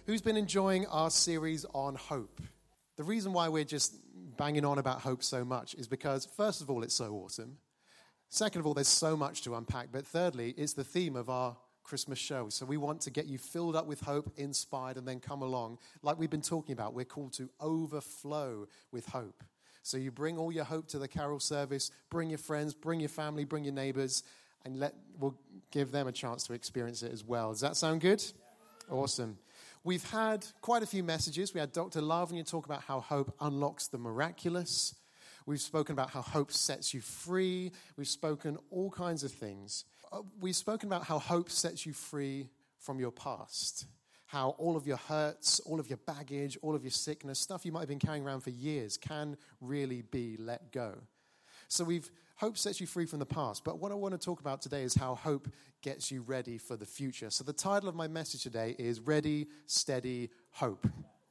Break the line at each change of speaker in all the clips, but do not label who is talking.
Who's been enjoying our series on hope? The reason why we're just banging on about hope so much is because, first of all, it's so awesome. Second of all, there's so much to unpack. But thirdly, it's the theme of our Christmas show. So we want to get you filled up with hope, inspired, and then come along. Like we've been talking about, we're called to overflow with hope. So you bring all your hope to the carol service, bring your friends, bring your family, bring your neighbors, and we'll give them a chance to experience it as well. Does that sound good? Awesome. We've had quite a few messages. We had Dr. Lavanya talk about how hope unlocks the miraculous. We've spoken about how hope sets you free. We've spoken all kinds of things. We've spoken about how hope sets you free from your past. How all of your hurts, all of your baggage, all of your sickness, stuff you might have been carrying around for years can really be let go. So hope sets you free from the past. But what I want to talk about today is how hope gets you ready for the future. So the title of my message today is Ready, Steady, Hope.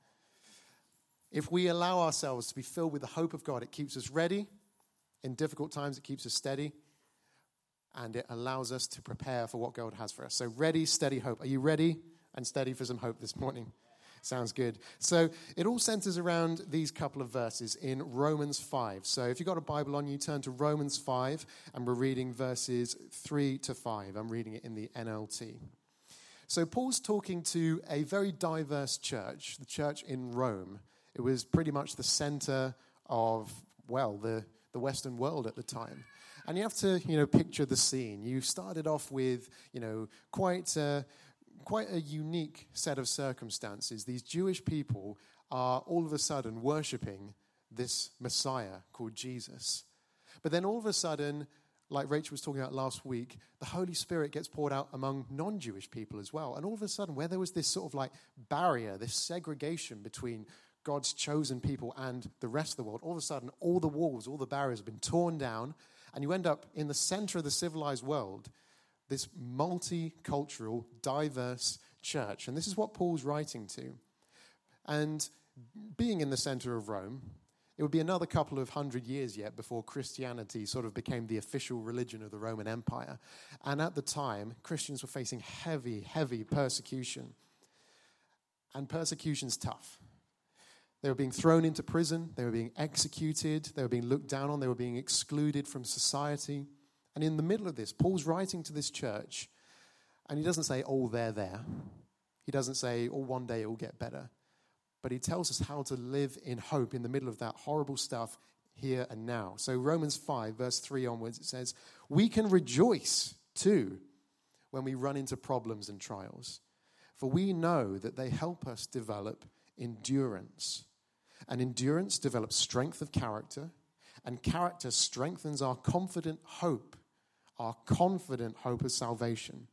If we allow ourselves to be filled with the hope of God, it keeps us ready. In difficult times, it keeps us steady. And it allows us to prepare for what God has for us. So ready, steady, hope. Are you ready and steady for some hope this morning? Sounds good. So it all centers around these couple of verses in Romans 5. So if you've got a Bible on you, turn to Romans 5, and we're reading verses 3 to 5. I'm reading it in the NLT. So Paul's talking to a very diverse church, the church in Rome. It was pretty much the center of, the Western world at the time. And you have to, picture the scene. You started off with, quite a unique set of circumstances. These Jewish people are all of a sudden worshipping this Messiah called Jesus. But then all of a sudden, like Rachel was talking about last week, the Holy Spirit gets poured out among non-Jewish people as well. And all of a sudden, where there was this sort of barrier, this segregation between God's chosen people and the rest of the world, all of a sudden, all the walls, all the barriers have been torn down, and you end up in the center of the civilized world, this multicultural, diverse church. And this is what Paul's writing to. And being in the center of Rome, it would be another couple of 100 years yet before Christianity sort of became the official religion of the Roman Empire. And at the time, Christians were facing heavy, heavy persecution. And persecution's tough. They were being thrown into prison. They were being executed. They were being looked down on. They were being excluded from society. And in the middle of this, Paul's writing to this church, and he doesn't say, they're there. He doesn't say, one day it will get better. But he tells us how to live in hope in the middle of that horrible stuff here and now. So Romans 5, verse 3 onwards, it says, we can rejoice too when we run into problems and trials. For we know that they help us develop endurance. And endurance develops strength of character. And character strengthens our confident hope of salvation.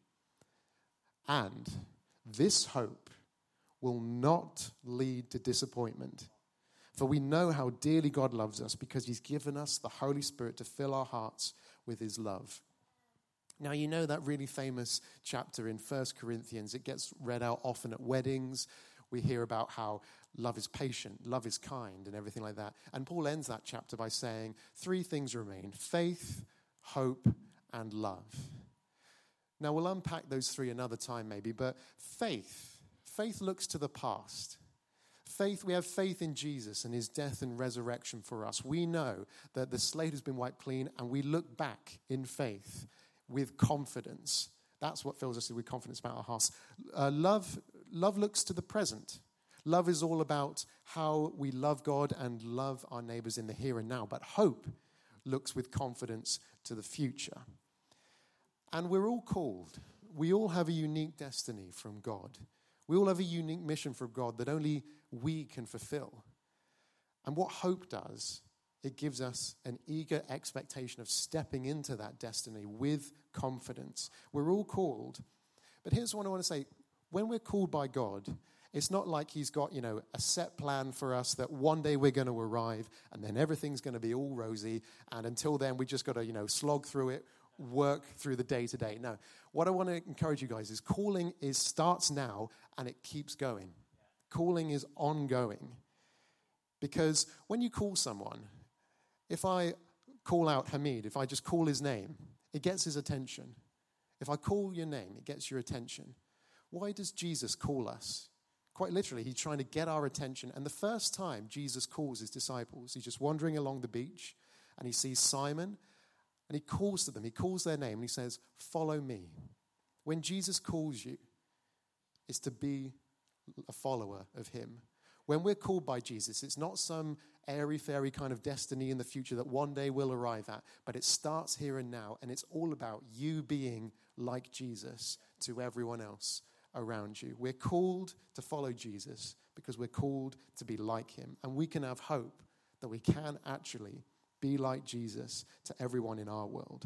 And this hope will not lead to disappointment. For we know how dearly God loves us because he's given us the Holy Spirit to fill our hearts with his love. Now, you know that really famous chapter in 1 Corinthians. It gets read out often at weddings. We hear about how love is patient, love is kind, and everything like that. And Paul ends that chapter by saying 3 things remain: faith, hope, and love. Now, we'll unpack those 3 another time maybe, but faith looks to the past. We have faith in Jesus and his death and resurrection for us. We know that the slate has been wiped clean, and we look back in faith with confidence. That's what fills us with confidence about our hearts. Love looks to the present. Love is all about how we love God and love our neighbors in the here and now. But hope looks with confidence to the future. And we're all called. We all have a unique destiny from God. We all have a unique mission from God that only we can fulfill. And what hope does, it gives us an eager expectation of stepping into that destiny with confidence. We're all called. But here's what I want to say. When we're called by God, it's not like he's got, a set plan for us that one day we're going to arrive and then everything's going to be all rosy. And until then, we just got to, slog through it, work through the day to day. No, what I want to encourage you guys is calling starts now and it keeps going. Calling is ongoing. Because when you call someone, if I call out Hamid, if I just call his name, it gets his attention. If I call your name, it gets your attention. Why does Jesus call us? Quite literally, he's trying to get our attention. And the first time Jesus calls his disciples, he's just wandering along the beach, and he sees Simon, and he calls to them. He calls their name, and he says, "Follow me." When Jesus calls you, it's to be a follower of him. When we're called by Jesus, it's not some airy-fairy kind of destiny in the future that one day we'll arrive at, but it starts here and now, and it's all about you being like Jesus to everyone else around you. We're called to follow Jesus because we're called to be like him, and we can have hope that we can actually be like Jesus to everyone in our world.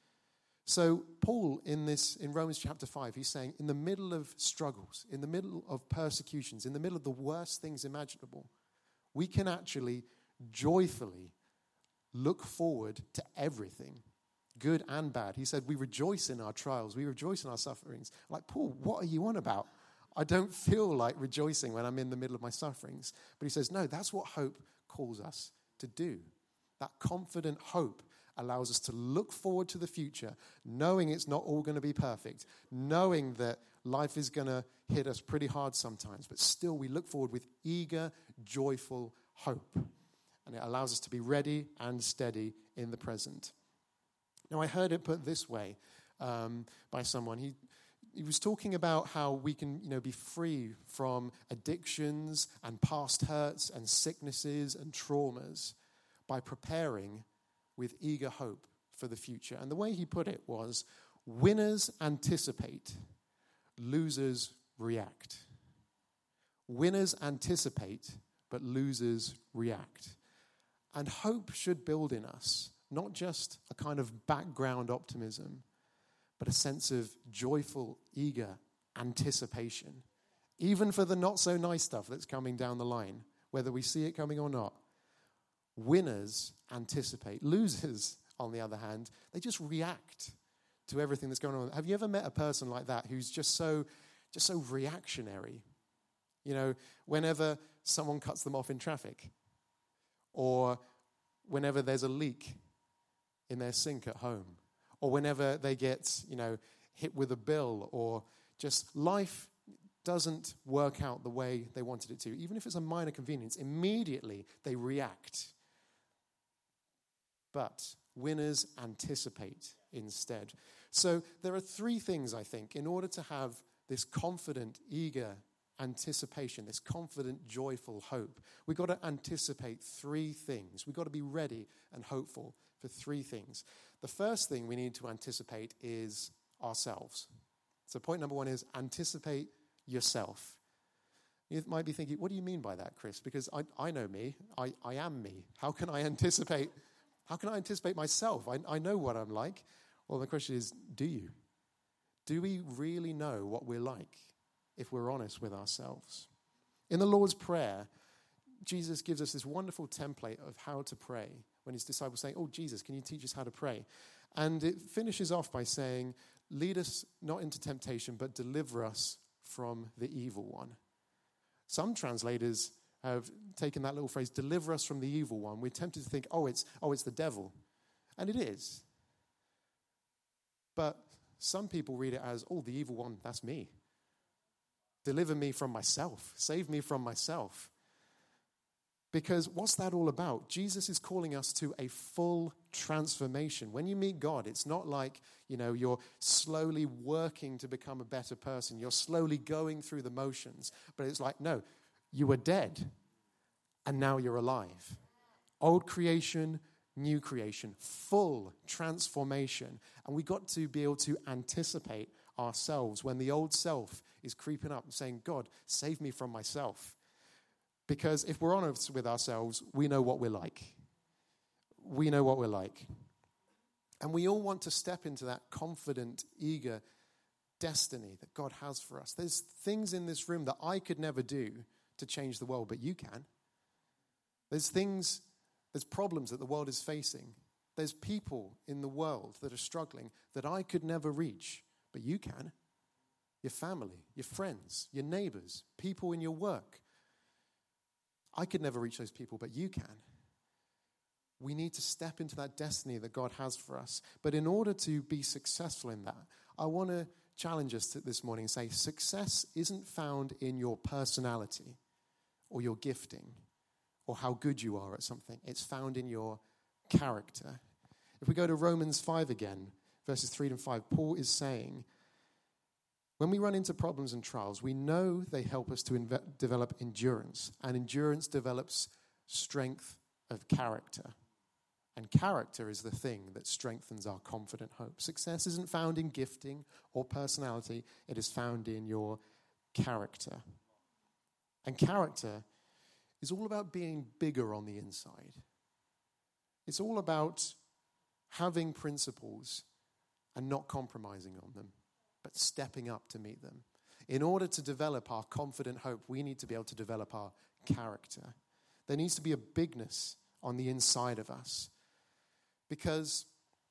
So Paul, in Romans chapter 5, he's saying, in the middle of struggles, in the middle of persecutions, in the middle of the worst things imaginable, we can actually joyfully look forward to everything, good and bad. He said, we rejoice in our trials, we rejoice in our sufferings. Like, Paul, what are you on about? I don't feel like rejoicing when I'm in the middle of my sufferings. But he says, no, that's what hope calls us to do. That confident hope allows us to look forward to the future, knowing it's not all going to be perfect, knowing that life is going to hit us pretty hard sometimes, but still we look forward with eager, joyful hope. And it allows us to be ready and steady in the present. Now, I heard it put this way by someone. He was talking about how we can, be free from addictions and past hurts and sicknesses and traumas by preparing with eager hope for the future. And the way he put it was, winners anticipate, losers react. Winners anticipate, but losers react. And hope should build in us, not just a kind of background optimism, but a sense of joyful, eager anticipation, even for the not-so-nice stuff that's coming down the line, whether we see it coming or not. Winners anticipate. Losers, on the other hand, they just react to everything that's going on. Have you ever met a person like that who's just so reactionary? Whenever someone cuts them off in traffic, or whenever there's a leak in their sink at home, or whenever they get, hit with a bill, or just life doesn't work out the way they wanted it to. Even if it's a minor convenience, immediately they react. But winners anticipate instead. So there are three things, I think, in order to have this confident, eager anticipation, this confident, joyful hope. We've got to anticipate three things. We've got to be ready and hopeful for three things. The first thing we need to anticipate is ourselves. So point number one is anticipate yourself. You might be thinking, what do you mean by that, Chris? Because I know me. I am me. How can I anticipate myself? I know what I'm like. Well, the question is, do you? Do we really know what we're like if we're honest with ourselves? In the Lord's Prayer, Jesus gives us this wonderful template of how to pray when his disciples say, oh, Jesus, can you teach us how to pray? And it finishes off by saying, lead us not into temptation, but deliver us from the evil one. Some translators have taken that little phrase, deliver us from the evil one. We're tempted to think, it's the devil. And it is. But some people read it as, the evil one, that's me. Deliver me from myself. Save me from myself. Because what's that all about? Jesus is calling us to a full transformation. When you meet God, it's not like, you're slowly working to become a better person. You're slowly going through the motions. But it's like, no, you were dead, and now you're alive. Old creation, new creation, full transformation. And we got to be able to anticipate ourselves when the old self is creeping up and saying, God, save me from myself. Because if we're honest with ourselves, we know what we're like. We know what we're like. And we all want to step into that confident, eager destiny that God has for us. There's things in this room that I could never do to change the world, but you can. There's problems that the world is facing. There's people in the world that are struggling that I could never reach, but you can. Your family, your friends, your neighbors, people in your work. I could never reach those people, but you can. We need to step into that destiny that God has for us. But in order to be successful in that, I want to challenge us this morning and say success isn't found in your personality or your gifting or how good you are at something. It's found in your character. If we go to Romans 5 again, verses 3 and 5, Paul is saying, when we run into problems and trials, we know they help us to develop endurance, and endurance develops strength of character. And character is the thing that strengthens our confident hope. Success isn't found in gifting or personality. It is found in your character. And character is all about being bigger on the inside. It's all about having principles and not compromising on them, but stepping up to meet them. In order to develop our confident hope, we need to be able to develop our character. There needs to be a bigness on the inside of us. Because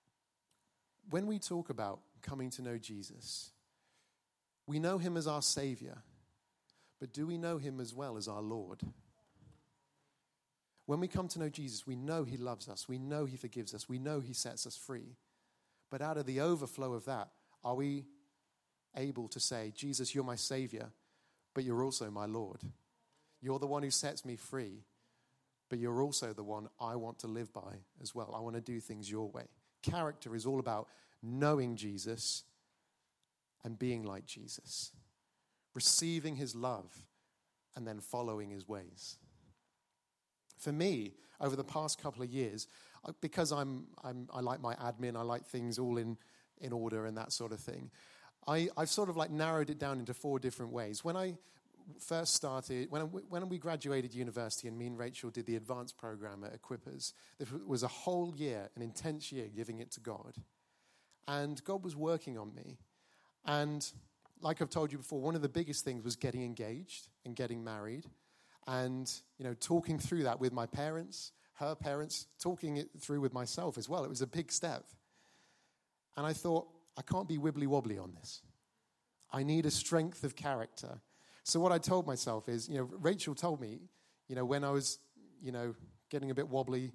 when we talk about coming to know Jesus, we know him as our Savior, but do we know him as well as our Lord? When we come to know Jesus, we know he loves us, we know he forgives us, we know he sets us free. But out of the overflow of that, are we able to say, Jesus, you're my Savior, but you're also my Lord. You're the one who sets me free, but you're also the one I want to live by as well. I want to do things your way. Character is all about knowing Jesus and being like Jesus, receiving his love and then following his ways. For me, over the past couple of years, because I like my admin, I like things all in order and that sort of thing, I've sort of like narrowed it down into 4 different ways. When I first started, when we graduated university and me and Rachel did the advanced program at Equippers, it was a whole year, an intense year, giving it to God. And God was working on me. And like I've told you before, one of the biggest things was getting engaged and getting married. And, talking through that with my parents, her parents, talking it through with myself as well. It was a big step. And I thought, I can't be wibbly-wobbly on this. I need a strength of character. So what I told myself is, Rachel told me, when I was, getting a bit wobbly,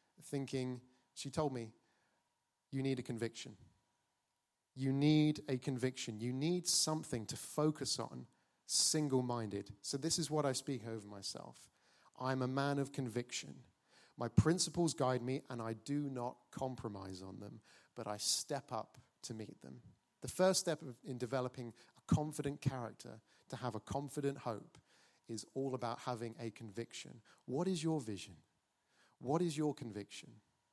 she told me, you need a conviction. You need a conviction. You need something to focus on, single-minded. So this is what I speak over myself. I'm a man of conviction. My principles guide me, and I do not compromise on them, but I step up to meet them. The first step in developing a confident character, to have a confident hope, is all about having a conviction. What is your vision? What is your conviction?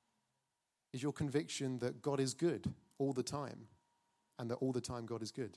Is your conviction that God is good all the time and that all the time God is good?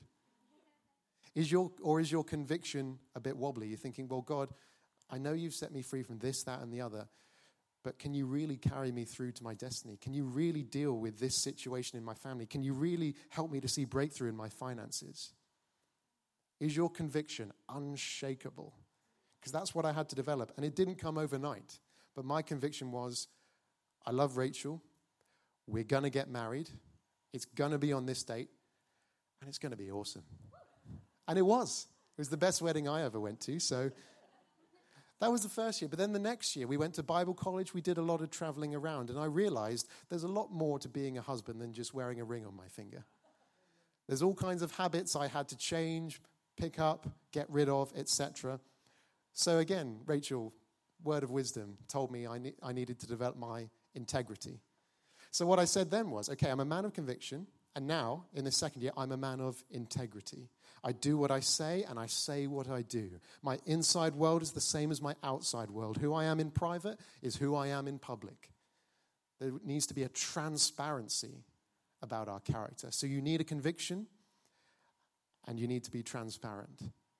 Is your conviction a bit wobbly? You're thinking, well, God, I know you've set me free from this, that, and the other, but can you really carry me through to my destiny? Can you really deal with this situation in my family? Can you really help me to see breakthrough in my finances? Is your conviction unshakable? Because that's what I had to develop. And it didn't come overnight. But my conviction was, I love Rachel. We're going to get married. It's going to be on this date. And it's going to be awesome. And it was. It was the best wedding I ever went to. So that was the first year. But then the next year, we went to Bible college. We did a lot of traveling around. And I realized there's a lot more to being a husband than just wearing a ring on my finger. There's all kinds of habits I had to change, pick up, get rid of, etc. So again, Rachel, word of wisdom, told me I needed to develop my integrity. So what I said then was, okay, I'm a man of conviction, and now, in the second year, I'm a man of integrity. I do what I say, and I say what I do. My inside world is the same as my outside world. Who I am in private is who I am in public. There needs to be a transparency about our character. So you need a conviction, and you need to be transparent.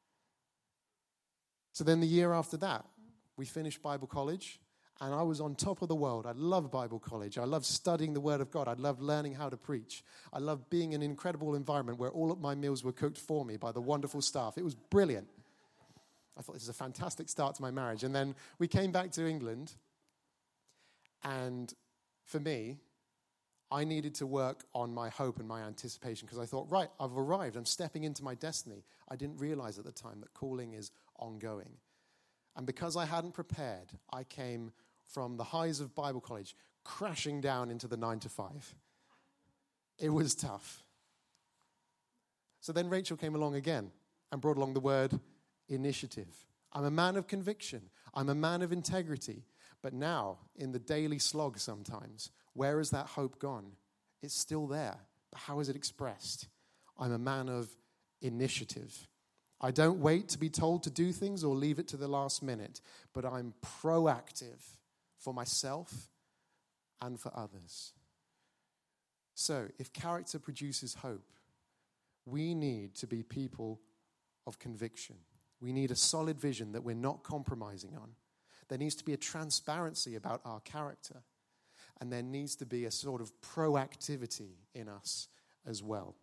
So then the year after that, we finished Bible college, and I was on top of the world. I love Bible college. I love studying the Word of God. I love learning how to preach. I love being in an incredible environment where all of my meals were cooked for me by the wonderful staff. It was brilliant. I thought this is a fantastic start to my marriage. And then we came back to England, and for me, I needed to work on my hope and my anticipation because I thought, right, I've arrived. I'm stepping into my destiny. I didn't realize at the time that calling is ongoing. And because I hadn't prepared, I came from the highs of Bible college crashing down into the 9 to 5. It was tough. So then Rachel came along again and brought along the word initiative. I'm a man of conviction. I'm a man of integrity. But now, in the daily slog sometimes, where has that hope gone? It's still there. But how is it expressed? I'm a man of initiative. I don't wait to be told to do things or leave it to the last minute, but I'm proactive for myself and for others. So, if character produces hope, we need to be people of conviction. We need a solid vision that we're not compromising on. There needs to be a transparency about our character. And there needs to be a sort of proactivity in us as well.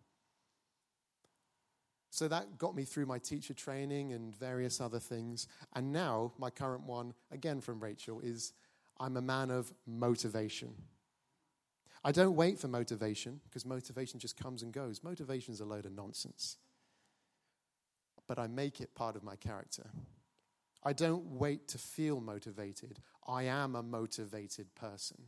So that got me through my teacher training and various other things. And now, my current one, again from Rachel, is I'm a man of motivation. I don't wait for motivation, because motivation just comes and goes. Motivation's a load of nonsense. But I make it part of my character. I don't wait to feel motivated. I am a motivated person.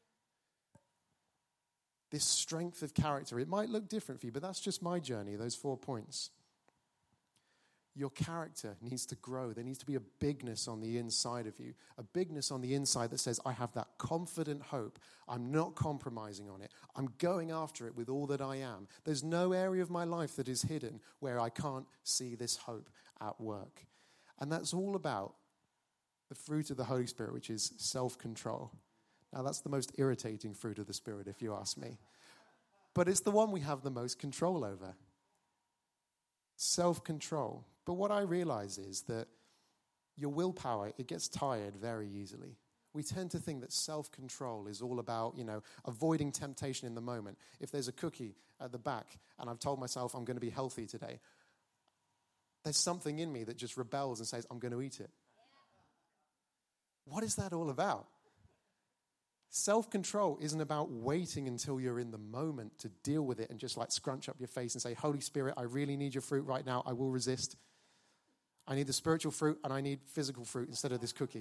This strength of character, it might look different for you, but that's just my journey, those 4 points. Your character needs to grow. There needs to be a bigness on the inside of you, a bigness on the inside that says, I have that confident hope. I'm not compromising on it. I'm going after it with all that I am. There's no area of my life that is hidden where I can't see this hope at work. And that's all about the fruit of the Holy Spirit, which is self-control. Now, that's the most irritating fruit of the Spirit, if you ask me. But it's the one we have the most control over. Self-control. But what I realize is that your willpower, it gets tired very easily. We tend to think that self-control is all about, avoiding temptation in the moment. If there's a cookie at the back and I've told myself I'm going to be healthy today, there's something in me that just rebels and says, I'm going to eat it. What is that all about? Self-control isn't about waiting until you're in the moment to deal with it and just like scrunch up your face and say, Holy Spirit, I really need your fruit right now. I will resist. I need the spiritual fruit and I need physical fruit instead of this cookie.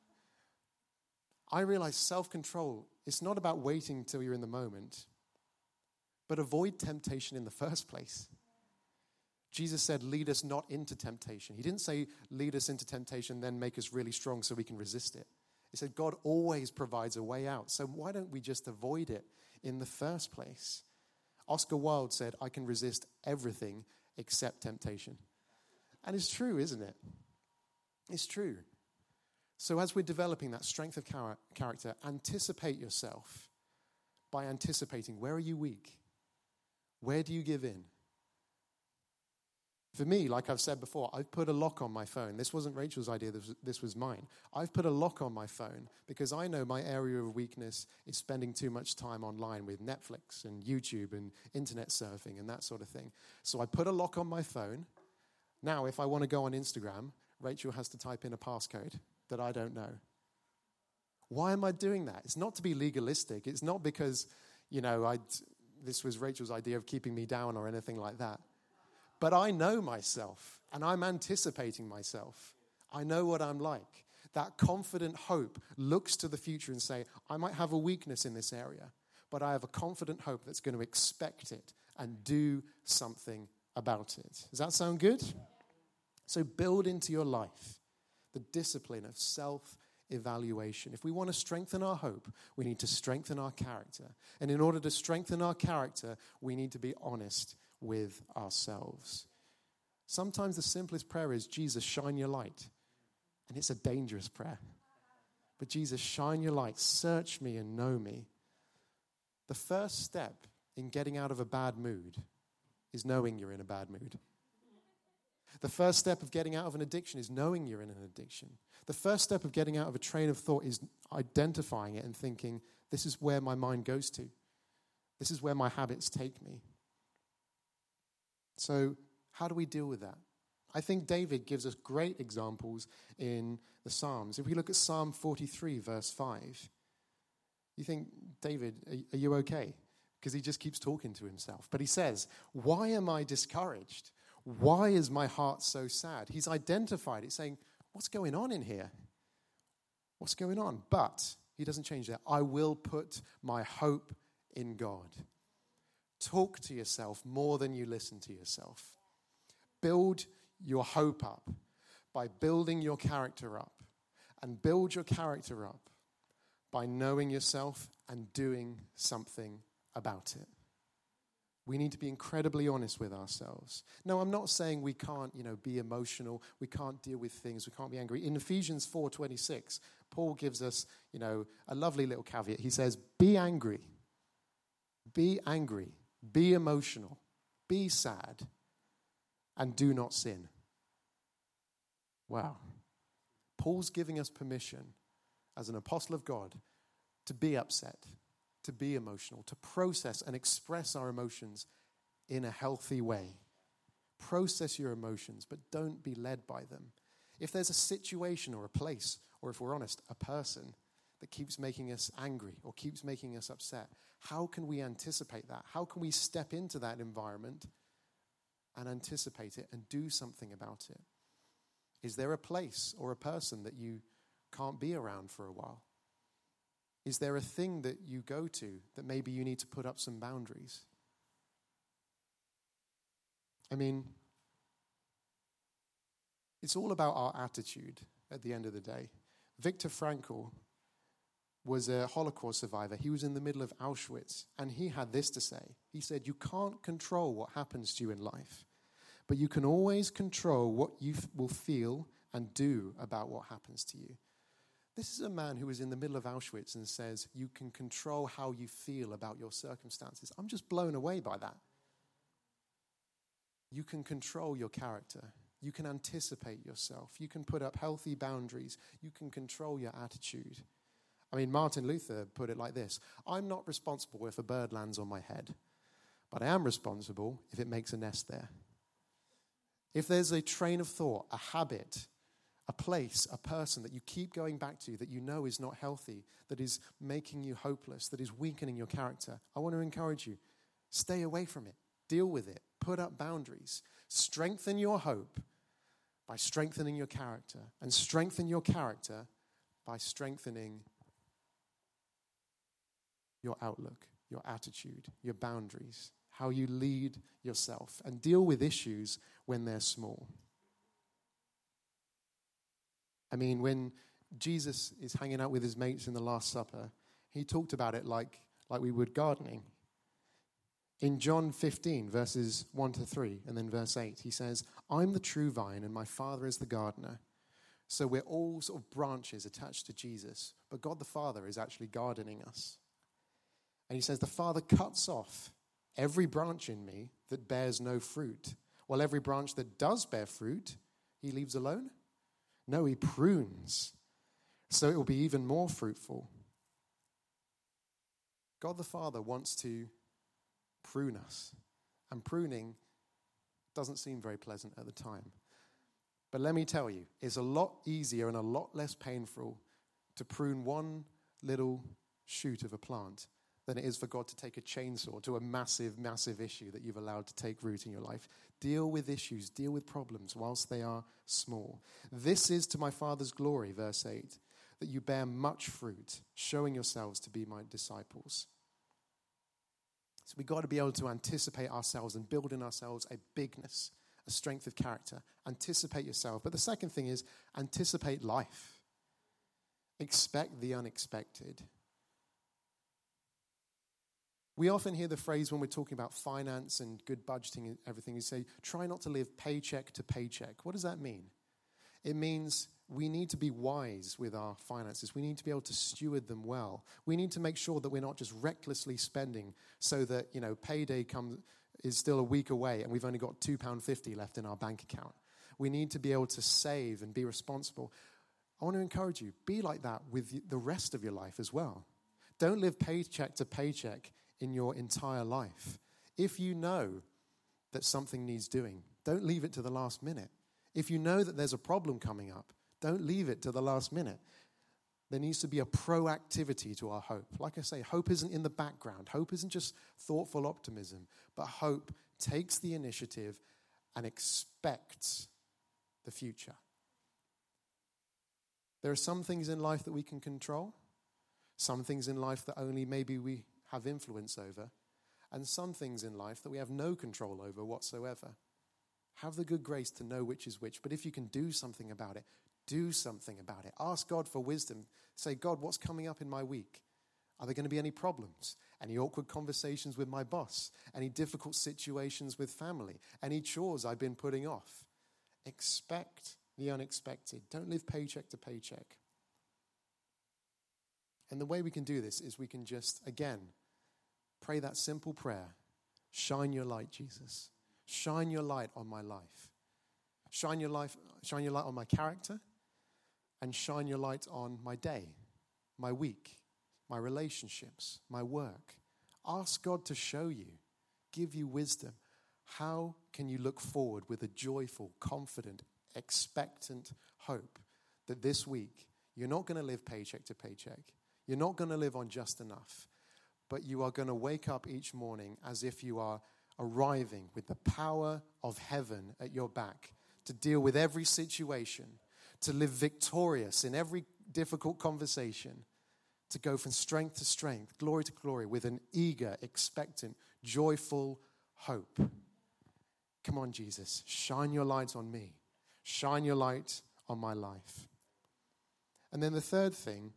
I realize self-control, it's not about waiting until you're in the moment, but avoid temptation in the first place. Jesus said, lead us not into temptation. He didn't say, lead us into temptation, then make us really strong so we can resist it. He said, God always provides a way out. So why don't we just avoid it in the first place? Oscar Wilde said, I can resist everything except temptation. And it's true, isn't it? It's true. So as we're developing that strength of character, anticipate yourself by anticipating, where are you weak? Where do you give in? For me, like I've said before, I've put a lock on my phone. This wasn't Rachel's idea, this was mine. I've put a lock on my phone because I know my area of weakness is spending too much time online with Netflix and YouTube and internet surfing and that sort of thing. So I put a lock on my phone. Now, if I want to go on Instagram, Rachel has to type in a passcode that I don't know. Why am I doing that? It's not to be legalistic. It's not because, this was Rachel's idea of keeping me down or anything like that. But I know myself, and I'm anticipating myself. I know what I'm like. That confident hope looks to the future and say, I might have a weakness in this area, but I have a confident hope that's going to expect it and do something about it. Does that sound good? So build into your life the discipline of self-evaluation. If we want to strengthen our hope, we need to strengthen our character. And in order to strengthen our character, we need to be honest with ourselves. Sometimes the simplest prayer is, Jesus, shine your light. And it's a dangerous prayer. But Jesus, shine your light, search me and know me. The first step in getting out of a bad mood is knowing you're in a bad mood. The first step of getting out of an addiction is knowing you're in an addiction. The first step of getting out of a train of thought is identifying it and thinking, this is where my mind goes to. This is where my habits take me. So how do we deal with that? I think David gives us great examples in the Psalms. If we look at Psalm 43, verse 5, you think, David, are you okay? Because he just keeps talking to himself. But he says, why am I discouraged? Why is my heart so sad? He's identified it, saying, what's going on in here? What's going on? But he doesn't change that. I will put my hope in God. Talk to yourself more than you listen to yourself. Build your hope up by building your character up. And build your character up by knowing yourself and doing something about it. We need to be incredibly honest with ourselves. No, I'm not saying we can't, be emotional. We can't deal with things. We can't be angry. In Ephesians 4:26, Paul gives us, a lovely little caveat. He says, be angry. Be angry. Be emotional. Be sad. And do not sin. Wow. Paul's giving us permission as an apostle of God to be upset, to be emotional, to process and express our emotions in a healthy way. Process your emotions, but don't be led by them. If there's a situation or a place, or if we're honest, a person that keeps making us angry or keeps making us upset, how can we anticipate that? How can we step into that environment and anticipate it and do something about it? Is there a place or a person that you can't be around for a while? Is there a thing that you go to that maybe you need to put up some boundaries? I mean, it's all about our attitude at the end of the day. Viktor Frankl was a Holocaust survivor. He was in the middle of Auschwitz, and he had this to say. He said, you can't control what happens to you in life, but you can always control what you will feel and do about what happens to you. This is a man who was in the middle of Auschwitz and says, you can control how you feel about your circumstances. I'm just blown away by that. You can control your character. You can anticipate yourself. You can put up healthy boundaries. You can control your attitude. I mean, Martin Luther put it like this: I'm not responsible if a bird lands on my head, but I am responsible if it makes a nest there. If there's a train of thought, a habit, a place, a person that you keep going back to that you know is not healthy, that is making you hopeless, that is weakening your character, I want to encourage you, stay away from it. Deal with it. Put up boundaries. Strengthen your hope by strengthening your character, and strengthen your character by strengthening your outlook, your attitude, your boundaries, how you lead yourself, and deal with issues when they're small. I mean, when Jesus is hanging out with his mates in the Last Supper, he talked about it like we would gardening. In John 15, verses 1-3, and then verse 8, he says, I'm the true vine and my Father is the gardener. So we're all sort of branches attached to Jesus, but God the Father is actually gardening us. And he says, the Father cuts off every branch in me that bears no fruit, while every branch that does bear fruit, he leaves alone. No, he prunes, so it will be even more fruitful. God the Father wants to prune us, and pruning doesn't seem very pleasant at the time. But let me tell you, it's a lot easier and a lot less painful to prune one little shoot of a plant than it is for God to take a chainsaw to a massive, massive issue that you've allowed to take root in your life. Deal with issues, deal with problems whilst they are small. This is to my Father's glory, verse 8, that you bear much fruit, showing yourselves to be my disciples. So we've got to be able to anticipate ourselves and build in ourselves a bigness, a strength of character. Anticipate yourself. But the second thing is anticipate life. Expect the unexpected. We often hear the phrase when we're talking about finance and good budgeting and everything, we say, try not to live paycheck to paycheck. What does that mean? It means we need to be wise with our finances. We need to be able to steward them well. We need to make sure that we're not just recklessly spending so that, payday is still a week away and we've only got £2.50 left in our bank account. We need to be able to save and be responsible. I want to encourage you, be like that with the rest of your life as well. Don't live paycheck to paycheck in your entire life. If you know that something needs doing, don't leave it to the last minute. If you know that there's a problem coming up, don't leave it to the last minute. There needs to be a proactivity to our hope. Like I say, hope isn't in the background. Hope isn't just thoughtful optimism, but hope takes the initiative and expects the future. There are some things in life that we can control, some things in life that only maybe we have influence over, and some things in life that we have no control over whatsoever. Have the good grace to know which is which. But if you can do something about it, do something about it. Ask God for wisdom. Say, God, what's coming up in my week? Are there going to be any problems? Any awkward conversations with my boss? Any difficult situations with family? Any chores I've been putting off? Expect the unexpected. Don't live paycheck to paycheck. And the way we can do this is we can just, again, pray that simple prayer. Shine your light, Jesus. Shine your light on my life. Shine your light on my character, and shine your light on my day, my week, my relationships, my work. Ask God to show you, give you wisdom. How can you look forward with a joyful, confident, expectant hope that this week you're not going to live paycheck to paycheck. You're not going to live on just enough, but you are going to wake up each morning as if you are arriving with the power of heaven at your back to deal with every situation, to live victorious in every difficult conversation, to go from strength to strength, glory to glory, with an eager, expectant, joyful hope. Come on, Jesus, shine your light on me. Shine your light on my life. And then the third thing,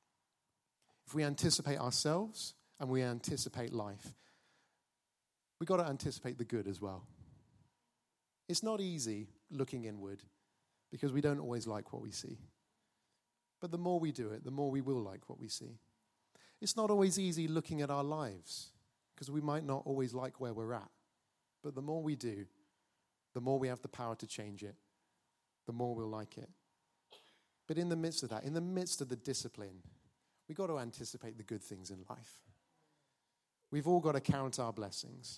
if we anticipate ourselves and we anticipate life, we've got to anticipate the good as well. It's not easy looking inward because we don't always like what we see. But the more we do it, the more we will like what we see. It's not always easy looking at our lives because we might not always like where we're at. But the more we do, the more we have the power to change it, the more we'll like it. But in the midst of that, in the midst of the discipline, we've got to anticipate the good things in life. We've all got to count our blessings.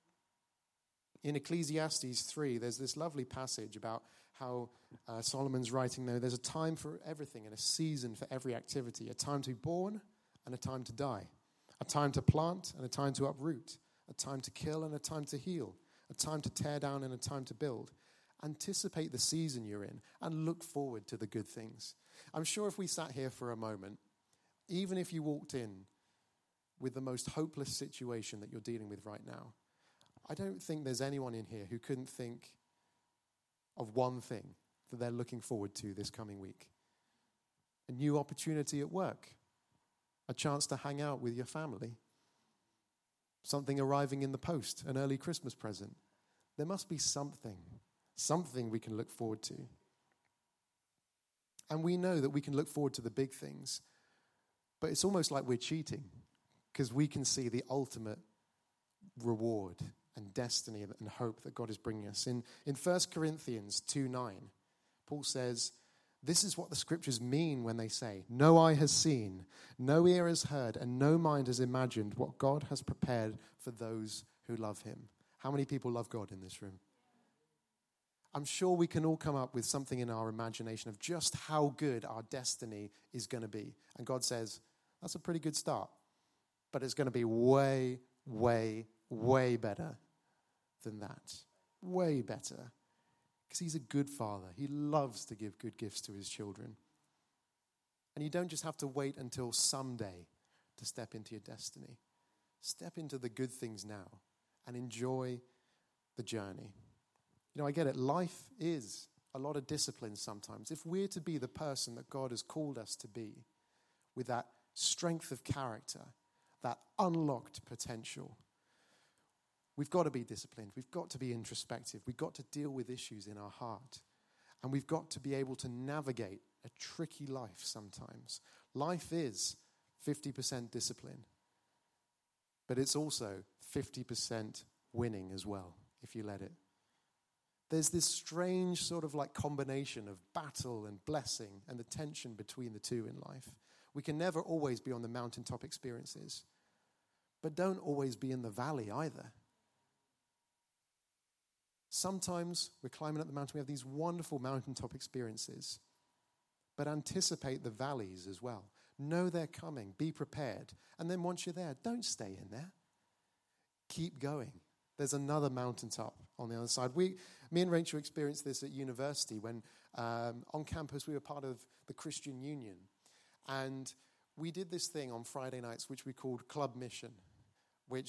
In Ecclesiastes 3, there's this lovely passage about how Solomon's writing there. There's a time for everything and a season for every activity, a time to be born and a time to die, a time to plant and a time to uproot, a time to kill and a time to heal, a time to tear down and a time to build. Anticipate the season you're in and look forward to the good things. I'm sure if we sat here for a moment, even if you walked in with the most hopeless situation that you're dealing with right now, I don't think there's anyone in here who couldn't think of one thing that they're looking forward to this coming week. A new opportunity at work, a chance to hang out with your family, something arriving in the post, an early Christmas present. There must be something we can look forward to. And we know that we can look forward to the big things, but it's almost like we're cheating because we can see the ultimate reward and destiny and hope that God is bringing us. In 1 Corinthians 2:9, Paul says, this is what the scriptures mean when they say, no eye has seen, no ear has heard, and no mind has imagined what God has prepared for those who love him. How many people love God in this room? I'm sure we can all come up with something in our imagination of just how good our destiny is going to be. And God says, that's a pretty good start. But it's going to be way, way, way better than that. Way better. Because he's a good father. He loves to give good gifts to his children. And you don't just have to wait until someday to step into your destiny. Step into the good things now and enjoy the journey. You know, I get it. Life is a lot of discipline sometimes. If we're to be the person that God has called us to be, with that strength of character, that unlocked potential, we've got to be disciplined. We've got to be introspective. We've got to deal with issues in our heart. And we've got to be able to navigate a tricky life sometimes. Life is 50% discipline, but it's also 50% winning as well, if you let it. There's this strange sort of like combination of battle and blessing and the tension between the two in life. We can never always be on the mountaintop experiences, but don't always be in the valley either. Sometimes we're climbing up the mountain, we have these wonderful mountaintop experiences, but anticipate the valleys as well. Know they're coming, be prepared. And then once you're there, don't stay in there. Keep going. There's another mountaintop on the other side. Me and Rachel experienced this at university when on campus we were part of the Christian Union. And we did this thing on Friday nights which we called Club Mission, which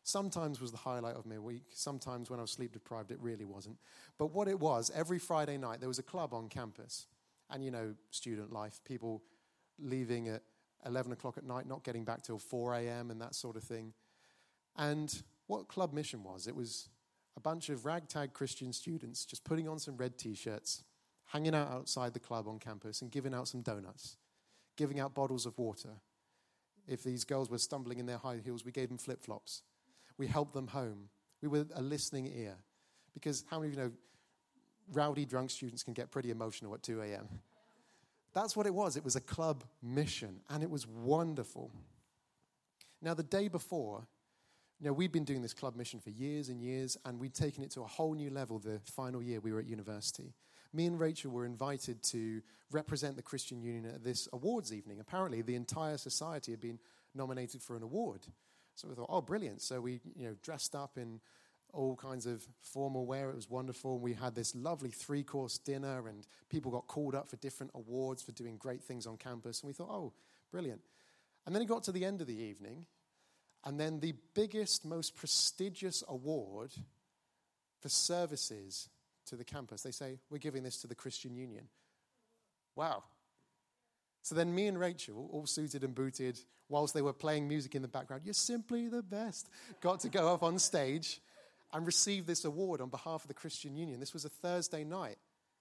sometimes was the highlight of my week. Sometimes when I was sleep deprived, it really wasn't. But what it was, every Friday night, there was a club on campus. And, you know, student life, people leaving at 11 o'clock at night, not getting back till 4 a.m. and that sort of thing. And what Club Mission was, it was a bunch of ragtag Christian students just putting on some red T-shirts, hanging out outside the club on campus and giving out some donuts, giving out bottles of water. If these girls were stumbling in their high heels, we gave them flip-flops. We helped them home. We were a listening ear. Because how many of you know rowdy drunk students can get pretty emotional at 2 a.m.? That's what it was. It was a club mission, and it was wonderful. Now, the day before, you know, we'd been doing this club mission for years and years, and we'd taken it to a whole new level the final year we were at university. Me and Rachel were invited to represent the Christian Union at this awards evening. Apparently, the entire society had been nominated for an award. So we thought, oh, brilliant. So we, you know, dressed up in all kinds of formal wear. It was wonderful. We had this lovely 3-course dinner, and people got called up for different awards for doing great things on campus. And we thought, oh, brilliant. And then it got to the end of the evening, and then the biggest, most prestigious award for services to the campus, they say, we're giving this to the Christian Union. Wow. So then me and Rachel, all suited and booted, whilst they were playing music in the background, you're simply the best, got to go up on stage and receive this award on behalf of the Christian Union. This was a Thursday night.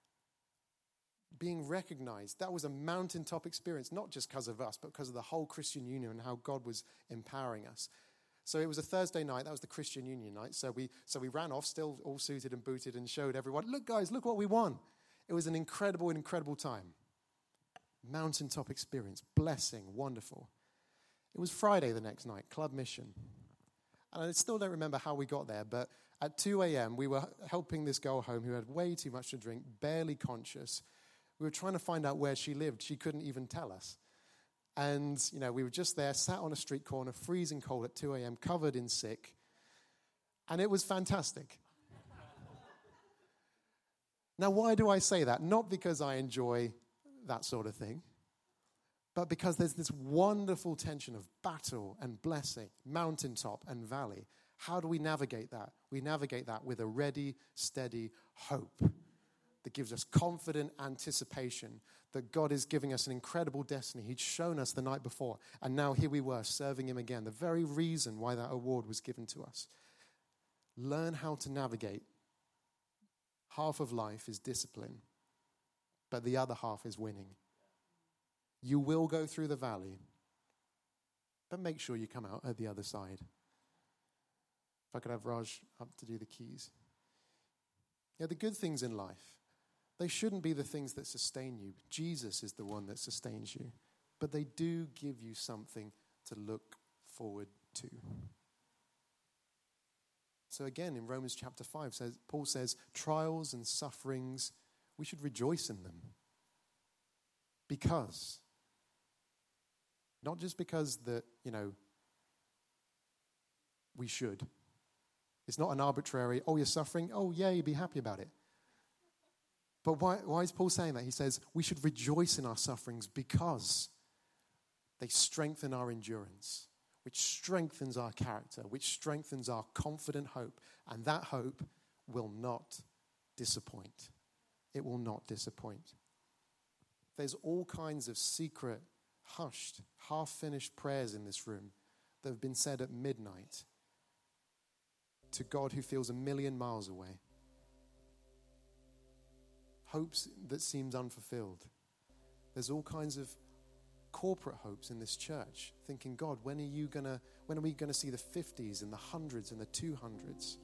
Being recognized, that was a mountaintop experience, not just because of us, but because of the whole Christian Union and how God was empowering us. So it was a Thursday night. That was the Christian Union night. So we ran off, still all suited and booted, and showed everyone, look, guys, look what we won. It was an incredible, incredible time. Mountaintop experience, blessing, wonderful. It was Friday the next night, Club Mission. And I still don't remember how we got there, but at 2 a.m., we were helping this girl home who had way too much to drink, barely conscious. We were trying to find out where she lived. She couldn't even tell us. And, you know, we were just there, sat on a street corner, freezing cold at 2 a.m., covered in sick. And it was fantastic. Now, why do I say that? Not because I enjoy that sort of thing, but because there's this wonderful tension of battle and blessing, mountaintop and valley. How do we navigate that? We navigate that with a ready, steady hope that gives us confident anticipation that God is giving us an incredible destiny. He'd shown us the night before, and now here we were serving him again. The very reason why that award was given to us. Learn how to navigate. Half of life is discipline, but the other half is winning. You will go through the valley, but make sure you come out at the other side. If I could have Raj up to do the keys. Yeah, the good things in life, they shouldn't be the things that sustain you. Jesus is the one that sustains you. But they do give you something to look forward to. So again, in Romans chapter 5, Paul says, trials and sufferings, we should rejoice in them. Because, not just because that, you know, we should. It's not an arbitrary, oh, you're suffering, oh, yay, be happy about it. But why is Paul saying that? He says we should rejoice in our sufferings because they strengthen our endurance, which strengthens our character, which strengthens our confident hope. And that hope will not disappoint. It will not disappoint. There's all kinds of secret, hushed, half-finished prayers in this room that have been said at midnight to God who feels a million miles away. Hopes that seems unfulfilled. There's all kinds of corporate hopes in this church, thinking, God, when are we gonna see the 50s and the 100s and the 200s?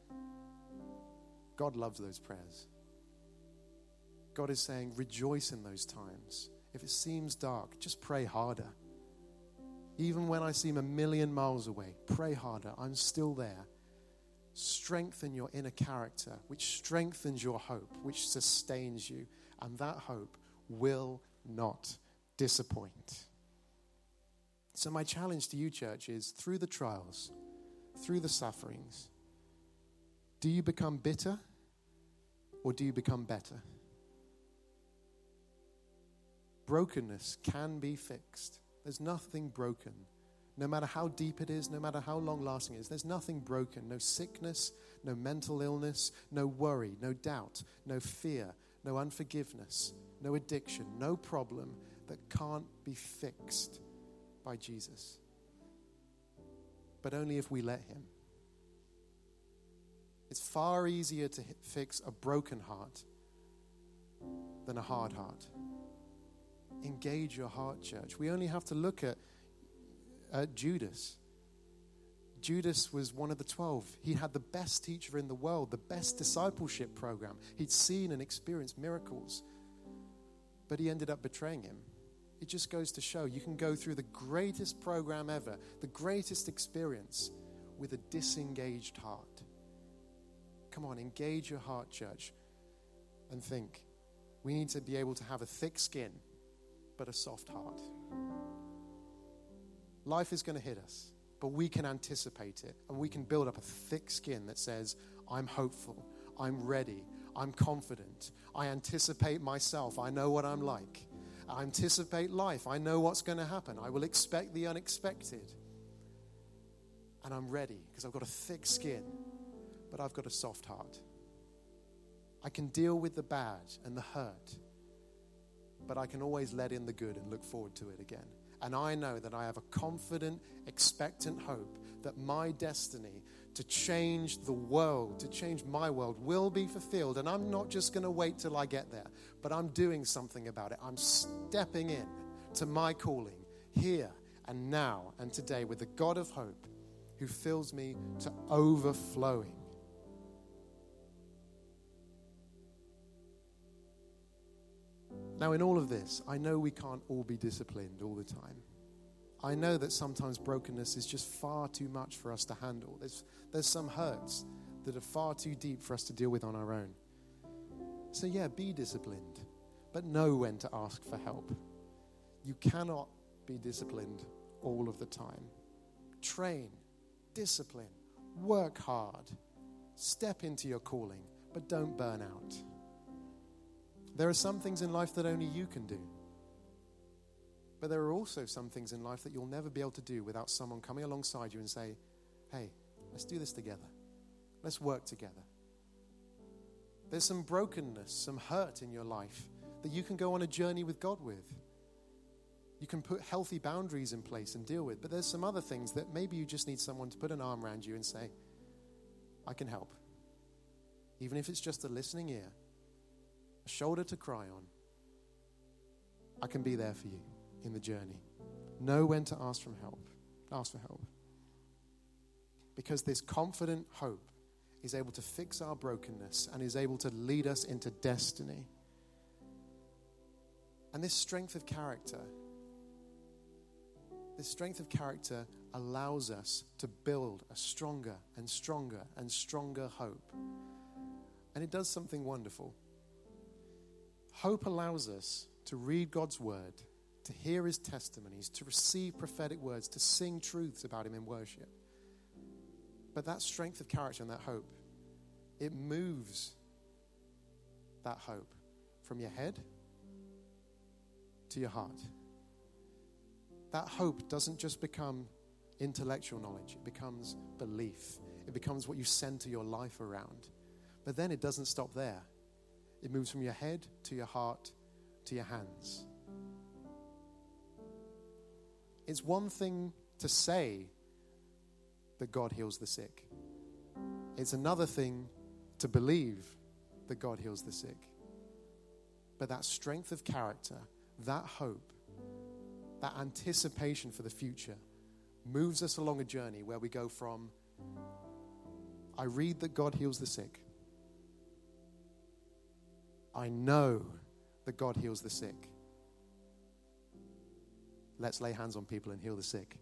God loves those prayers. God is saying, rejoice in those times. If it seems dark, just pray harder. Even when I seem a million miles away, pray harder. I'm still there. Strengthen your inner character, which strengthens your hope, which sustains you. And that hope will not disappoint. So my challenge to you, church, is through the trials, through the sufferings, do you become bitter or do you become better? Brokenness can be fixed. There's nothing broken. No matter how deep it is, no matter how long-lasting it is, there's nothing broken. No sickness, no mental illness, no worry, no doubt, no fear, no unforgiveness, no addiction, no problem that can't be fixed by Jesus. But only if we let him. It's far easier to fix a broken heart than a hard heart. Engage your heart, church. We only have to look at Judas. Judas was one of the 12. He had the best teacher in the world, the best discipleship program. He'd seen and experienced miracles, but he ended up betraying him. It just goes to show you can go through the greatest program ever, the greatest experience, with a disengaged heart. Come on, engage your heart, church, and think. We need to be able to have a thick skin, but a soft heart. Life is going to hit us, but we can anticipate it, and we can build up a thick skin that says, I'm hopeful, I'm ready, I'm confident, I anticipate myself, I know what I'm like, I anticipate life, I know what's going to happen, I will expect the unexpected, and I'm ready because I've got a thick skin, but I've got a soft heart. I can deal with the bad and the hurt, but I can always let in the good and look forward to it again. And I know that I have a confident, expectant hope that my destiny to change the world, to change my world, will be fulfilled. And I'm not just going to wait till I get there, but I'm doing something about it. I'm stepping in to my calling here and now and today with the God of hope who fills me to overflowing. Now, in all of this, I know we can't all be disciplined all the time. I know that sometimes brokenness is just far too much for us to handle. There's some hurts that are far too deep for us to deal with on our own. So yeah, be disciplined, but know when to ask for help. You cannot be disciplined all of the time. Train, discipline, work hard, step into your calling, but don't burn out. There are some things in life that only you can do. But there are also some things in life that you'll never be able to do without someone coming alongside you and say, hey, let's do this together. Let's work together. There's some brokenness, some hurt in your life that you can go on a journey with God with. You can put healthy boundaries in place and deal with. But there's some other things that maybe you just need someone to put an arm around you and say, I can help. Even if it's just a listening ear, a shoulder to cry on. I can be there for you in the journey. Know when to ask for help. Ask for help. Because this confident hope is able to fix our brokenness and is able to lead us into destiny. And this strength of character allows us to build a stronger and stronger and stronger hope. And it does something wonderful. Hope allows us to read God's word, to hear his testimonies, to receive prophetic words, to sing truths about him in worship. But that strength of character and that hope, it moves that hope from your head to your heart. That hope doesn't just become intellectual knowledge. It becomes belief. It becomes what you center your life around. But then it doesn't stop there. It moves from your head to your heart to your hands. It's one thing to say that God heals the sick. It's another thing to believe that God heals the sick. But that strength of character, that hope, that anticipation for the future moves us along a journey where we go from, I read that God heals the sick. I know that God heals the sick. Let's lay hands on people and heal the sick.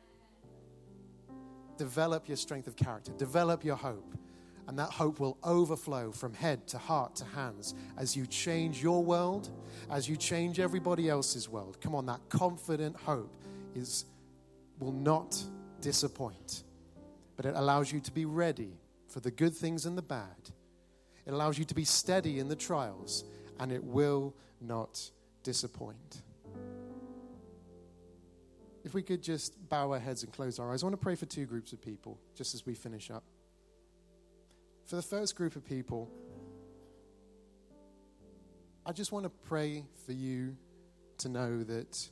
Develop your strength of character. Develop your hope. And that hope will overflow from head to heart to hands as you change your world, as you change everybody else's world. Come on, that confident hope will not disappoint. But it allows you to be ready for the good things and the bad. It allows you to be steady in the trials, and it will not disappoint. If we could just bow our heads and close our eyes. I want to pray for two groups of people, just as we finish up. For the first group of people, I just want to pray for you to know that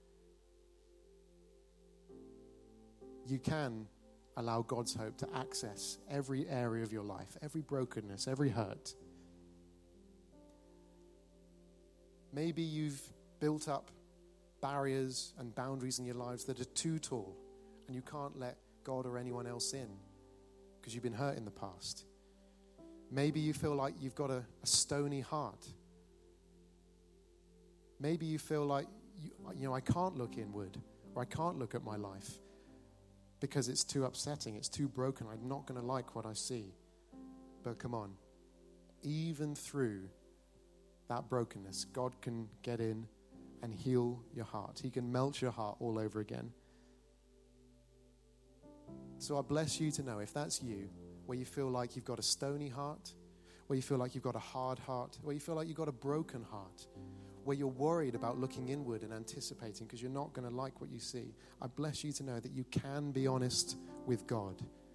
you can allow God's hope to access every area of your life, every brokenness, every hurt. Maybe you've built up barriers and boundaries in your lives that are too tall, and you can't let God or anyone else in because you've been hurt in the past. Maybe you feel like you've got a stony heart. Maybe you feel like, I can't look inward, or I can't look at my life because it's too upsetting, it's too broken, I'm not going to like what I see. But come on, even through that brokenness, God can get in and heal your heart. He can melt your heart all over again. So I bless you to know, if that's you, where you feel like you've got a stony heart, where you feel like you've got a hard heart, where you feel like you've got a broken heart, where you're worried about looking inward and anticipating because you're not going to like what you see, I bless you to know that you can be honest with God.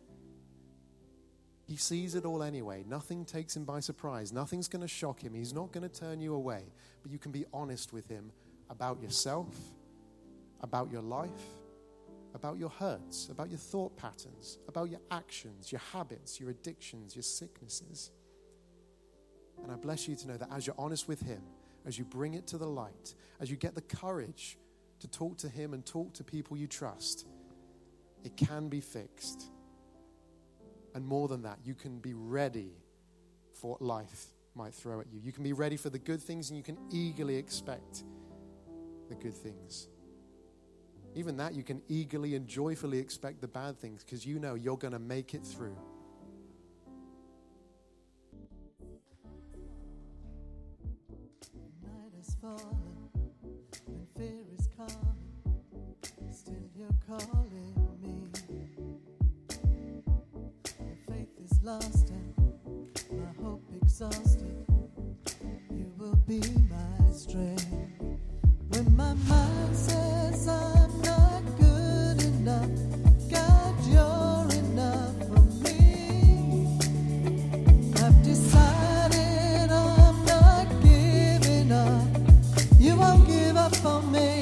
He sees it all anyway. Nothing takes him by surprise. Nothing's going to shock him. He's not going to turn you away. But you can be honest with him about yourself, about your life, about your hurts, about your thought patterns, about your actions, your habits, your addictions, your sicknesses. And I bless you to know that as you're honest with him, as you bring it to the light, as you get the courage to talk to him and talk to people you trust, it can be fixed. And more than that, you can be ready for what life might throw at you. You can be ready for the good things, and you can eagerly expect the good things. Even that, you can eagerly and joyfully expect the bad things because you know you're going to make it through.
Night has fallen and fear is coming. Still you're calling me. My faith is lost and my hope exhausted. You will be my strength. When my mind says I'm not good enough, God, you're enough for me. I've decided I'm not giving up. You won't give up on me.